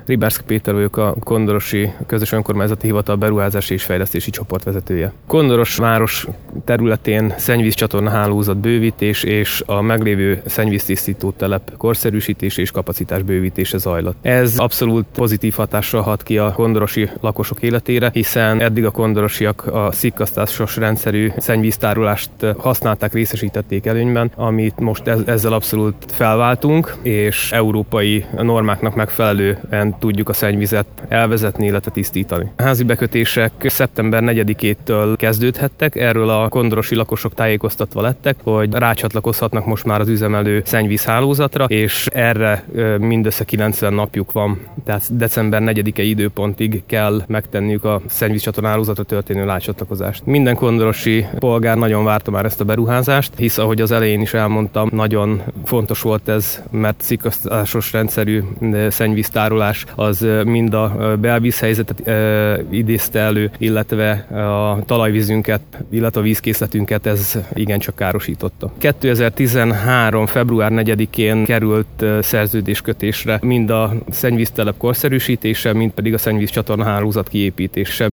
Ribárszky Péter vagyok, a Kondorosi Közös Önkormányzati Hivatal beruházási és fejlesztési csoportvezetője. Kondoros város területén szennyvízcsatorna hálózat bővítés és a meglévő szennyvíztisztító telep korszerűsítése és kapacitás bővítése zajlott. Ez abszolút pozitív hatással hat ki a kondorosi lakosok életére, hiszen eddig a kondorosiak a szikkasztásos rendszerű szennyvíztárolást használták, részesítették előnyben, amit most ezzel abszolút felváltunk, és európai normáknak megfelelően tudjuk a szennyvizet elvezetni, illetve tisztítani. A házi bekötések szeptember 4-től kezdődhettek, erről a kondorosi lakosok tájékoztatva lettek, hogy rácsatlakozhatnak most már az üzemelő szennyvízhálózatra, és erre mindössze 90 napjuk van, tehát december 4-e időpontig kell megtenniük a szennyvízcsatorna hálózatra történő rácsatlakozást. Minden kondorosi polgár nagyon várta már ezt a beruházást, hisz ahogy az elején is elmondtam, nagyon fontos volt ez, mert szikkasztásos rendszerű szennyvíztárolás az mind a belvízhelyzetet idézte elő, illetve a talajvízünket, illetve a vízkészletünket ez igencsak károsította. 2013. február 4-én került szerződéskötésre mind a szennyvíztelep korszerűsítése, mind pedig a szennyvízcsatorna hálózat kiépítése.